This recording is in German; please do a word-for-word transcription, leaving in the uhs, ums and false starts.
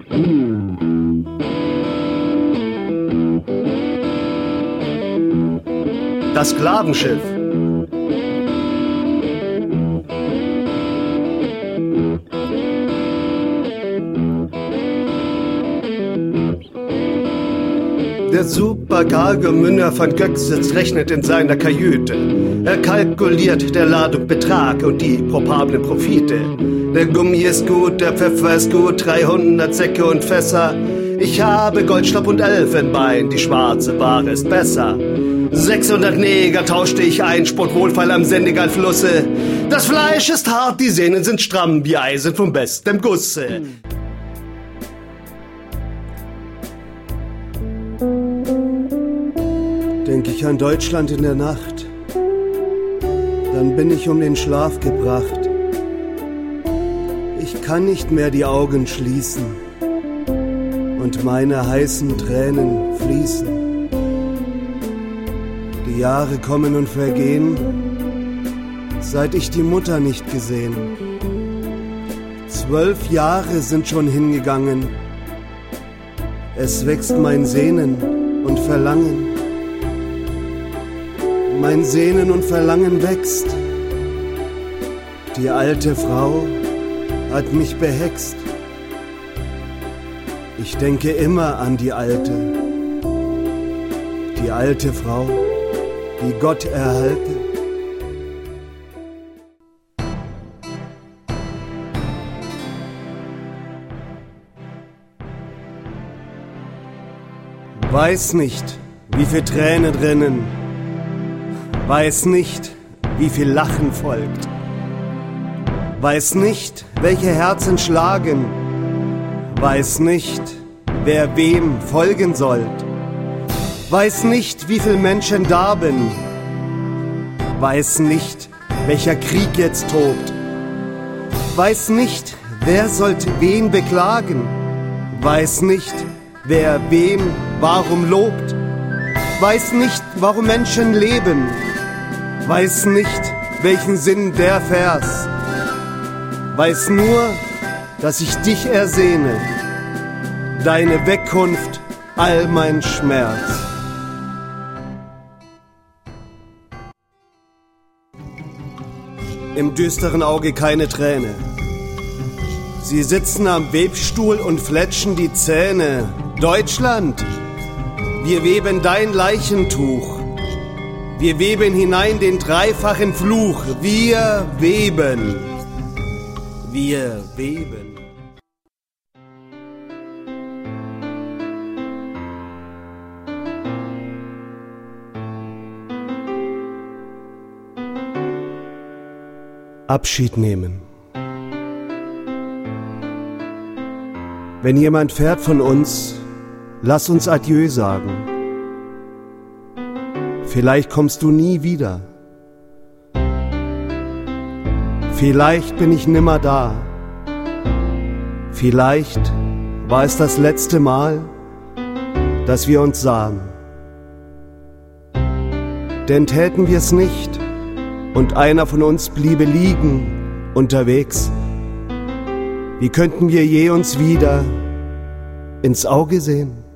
Das Sklavenschiff. Der Super-Cargo-Münder von Göx sitzt rechnet in seiner Kajüte. Er kalkuliert der Ladung Betrag und die probablen Profite. Der Gummi ist gut, der Pfeffer ist gut, dreihundert Säcke und Fässer. Ich habe Goldstaub und Elfenbein, die schwarze Ware ist besser. sechshundert Neger tauschte ich ein, sport wohlfeil am Senegal-Flusse. Das Fleisch ist hart, die Sehnen sind stramm, wie Eisen vom besten Gusse. Denk ich an Deutschland in der Nacht, dann bin ich um den Schlaf gebracht. Ich kann nicht mehr die Augen schließen und meine heißen Tränen fließen. Die Jahre kommen und vergehen, seit ich die Mutter nicht gesehen. Zwölf Jahre sind schon hingegangen, es wächst mein Sehnen und Verlangen. Mein Sehnen und Verlangen wächst. Die alte Frau hat mich behext. Ich denke immer an die Alte. Die alte Frau, die Gott erhalte. Weiß nicht, wie viel Tränen rinnen. Weiß nicht, wie viel Lachen folgt. Weiß nicht, welche Herzen schlagen. Weiß nicht, wer wem folgen sollt. Weiß nicht, wie viel Menschen darben. Weiß nicht, welcher Krieg jetzt tobt. Weiß nicht, wer sollte wen beklagen. Weiß nicht, wer wem warum lobt. Weiß nicht, warum Menschen leben. Weiß nicht, welchen Sinn der Vers. Weiß nur, dass ich dich ersehne, deine Wegkunft, all mein Schmerz. Im düsteren Auge keine Träne. Sie sitzen am Webstuhl und fletschen die Zähne. Deutschland, wir weben dein Leichentuch. Wir weben hinein den dreifachen Fluch. Wir weben. Wir weben. Abschied nehmen. Wenn jemand fährt von uns, lass uns Adieu sagen. Vielleicht kommst du nie wieder. Vielleicht bin ich nimmer da. Vielleicht war es das letzte Mal, dass wir uns sahen. Denn täten wir es nicht und einer von uns bliebe liegen unterwegs, wie könnten wir je uns wieder ins Auge sehen?